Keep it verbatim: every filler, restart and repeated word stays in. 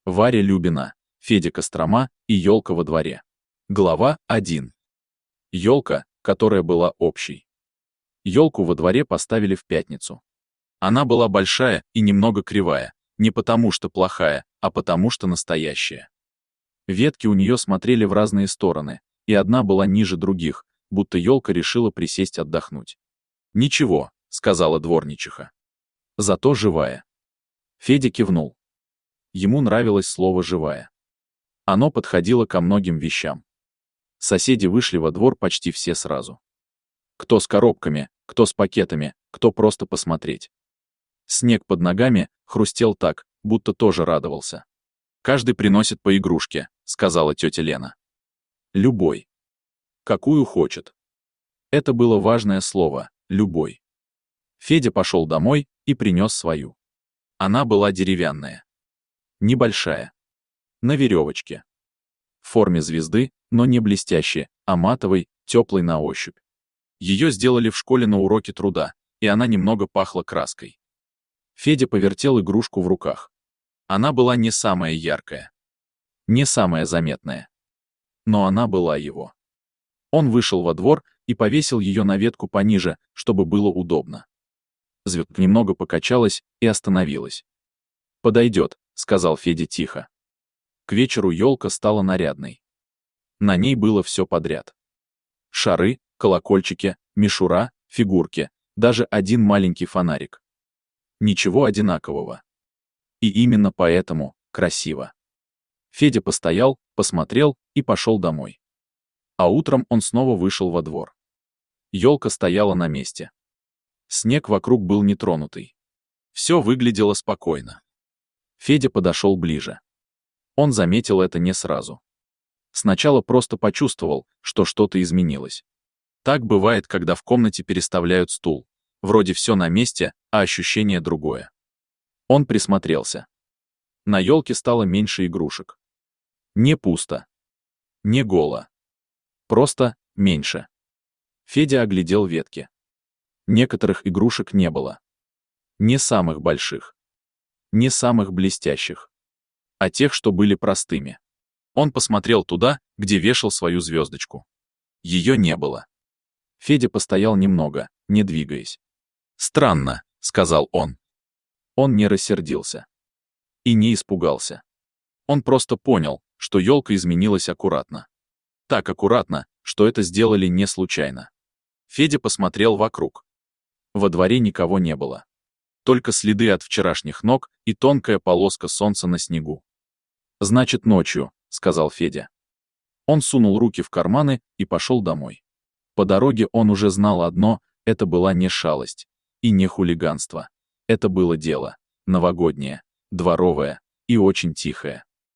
Варя Любина, Федя Кострома и елка во дворе. Глава один. Елка, которая была общей. Елку во дворе поставили в пятницу. Она была большая и немного кривая, не потому что плохая, а потому что настоящая. Ветки у нее смотрели в разные стороны, и одна была ниже других, будто елка решила присесть отдохнуть. «Ничего», — сказала дворничиха. «Зато живая». Федя кивнул. Ему нравилось слово «живая». Оно подходило ко многим вещам. Соседи вышли во двор почти все сразу. Кто с коробками, кто с пакетами, кто просто посмотреть. Снег под ногами хрустел так, будто тоже радовался. «Каждый приносит по игрушке», — сказала тетя Лена. «Любой. Какую хочет». Это было важное слово «любой». Федя пошел домой и принес свою. Она была деревянная. Небольшая. На веревочке. В форме звезды, но не блестящей, а матовой, теплой на ощупь. Ее сделали в школе на уроке труда, и она немного пахла краской. Федя повертел игрушку в руках. Она была не самая яркая. Не самая заметная. Но она была его. Он вышел во двор и повесил ее на ветку пониже, чтобы было удобно. Звезда немного покачалась и остановилась. «Подойдет», — сказал Федя тихо. К вечеру елка стала нарядной. На ней было все подряд. Шары, колокольчики, мишура, фигурки, даже один маленький фонарик. Ничего одинакового. И именно поэтому красиво. Федя постоял, посмотрел и пошел домой. А утром он снова вышел во двор. Елка стояла на месте. Снег вокруг был нетронутый. Все выглядело спокойно. Федя подошел ближе. Он заметил это не сразу. Сначала просто почувствовал, что что-то изменилось. Так бывает, когда в комнате переставляют стул. Вроде все на месте, а ощущение другое. Он присмотрелся. На елке стало меньше игрушек. Не пусто. Не голо. Просто меньше. Федя оглядел ветки. Некоторых игрушек не было. Не самых больших. Не самых блестящих. А тех, что были простыми. Он посмотрел туда, где вешал свою звездочку. Ее не было. Федя постоял немного, не двигаясь. «Странно», — сказал он. Он не рассердился. И не испугался. Он просто понял, что елка изменилась аккуратно. Так аккуратно, что это сделали не случайно. Федя посмотрел вокруг. Во дворе никого не было. Только следы от вчерашних ног и тонкая полоска солнца на снегу. «Значит, ночью», — сказал Федя. Он сунул руки в карманы и пошел домой. По дороге он уже знал одно — это была не шалость и не хулиганство. Это было дело новогоднее, дворовое и очень тихое.